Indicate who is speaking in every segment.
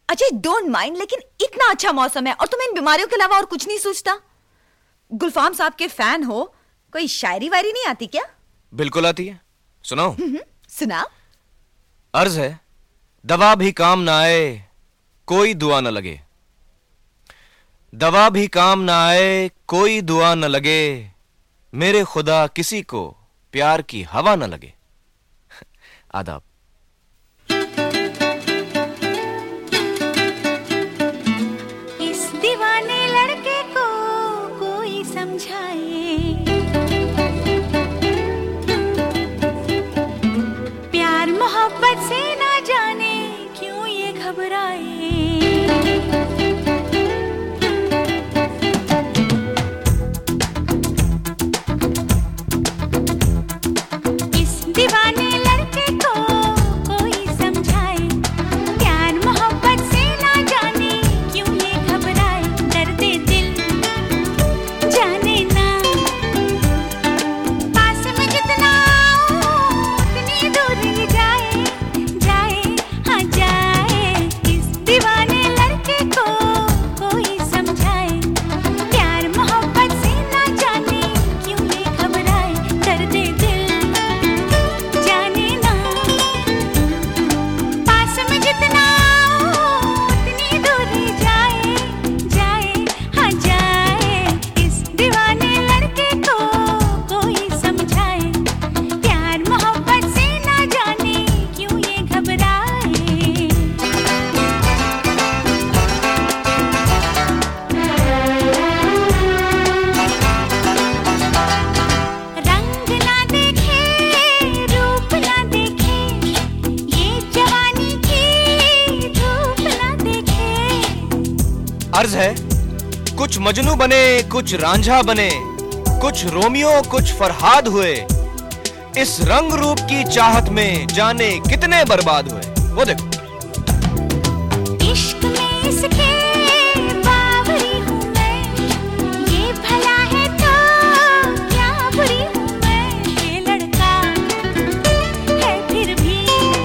Speaker 1: Ajay don't mind, लेकिन इतना अच्छा मौसम है और तुम्हें इन बीमारियों के अलावा और कुछ नहीं सोचता? गुलफाम साहब के फैन हो, कोई शायरी वायरी नहीं आती क्या?
Speaker 2: बिल्कुल आती है, सुनाओ।
Speaker 1: सुना।
Speaker 2: अर्ज है, दवा भी काम ना आए कोई दुआ न लगे, दवा भी काम ना आए कोई दुआ न लगे, मेरे खुदा किसी को प्यार की हवा न लगे। आदाब।
Speaker 3: इस दीवाने लड़के को कोई समझाए, प्यार मोहब्बत से ना जाने क्यों ये घबराए।
Speaker 2: अर्ज है, कुछ मजनू बने कुछ रांझा बने, कुछ रोमियो कुछ फरहाद हुए, इस रंग रूप की चाहत में जाने कितने बर्बाद हुए। वो देखो।
Speaker 3: इश्क में इसके बावरी हूँ मैं, ये भला है तो क्या बुरी हूँ मैं। ये लड़का है फिर भी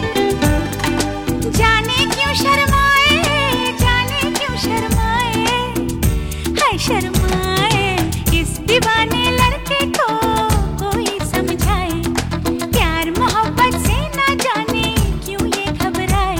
Speaker 3: जाने क्यों शर्माए, जाने क्यों शर्माए, हाय शर्माए। इस दीवाने लड़के को कोई समझाए, प्यार मोहब्बत से ना जाने क्यों ये घबराए।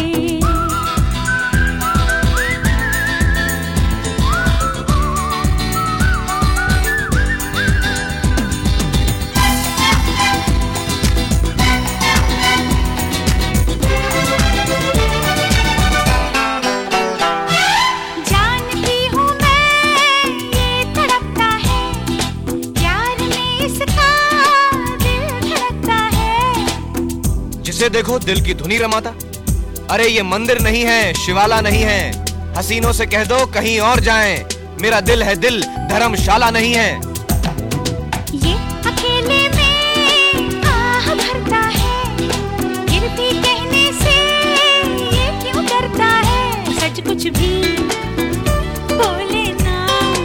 Speaker 3: जानती हूँ मैं ये तड़पता है, प्यार में इसका दिल धड़कता है।
Speaker 2: जिसे देखो दिल की धुनी रमाता। अरे ये मंदिर नहीं है, शिवाला नहीं है, हसीनों से कह दो कहीं और जाएं, मेरा दिल है दिल, धर्मशाला नहीं है।
Speaker 3: ये अकेले में आह भरता है, फिर भी कहने से ये क्यों डरता है। सच कुछ भी बोले ना,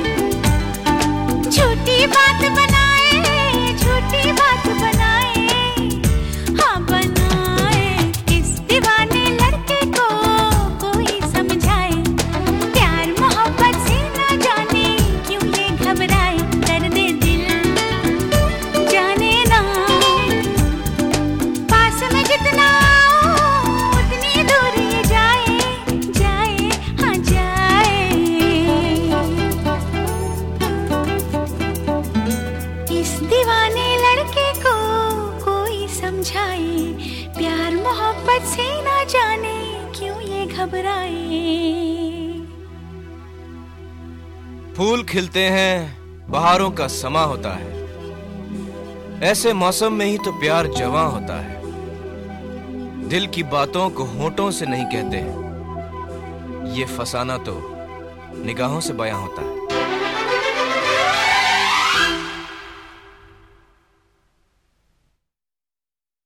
Speaker 3: झूठी बात बनाए, झूठी बात बनाए, हाँ बनाए। इस दीवाने लड़के को कोई समझाए, प्यार मोहब्बत से ना जाने क्यों ये घबराए। दर्द दिल जाने ना, पास में जितना उतनी दूर ये जाए, जाए हाँ जाए। इस दीवाने लड़के को कोई समझाए, प्यार मोहब्बत से ना जाने क्यों ये घबराए।
Speaker 2: फूल खिलते हैं, बहारों का समा होता है, ऐसे मौसम में ही तो प्यार जवां होता है। दिल की बातों को होठों से नहीं कहते, ये फसाना तो निगाहों से बयां होता है।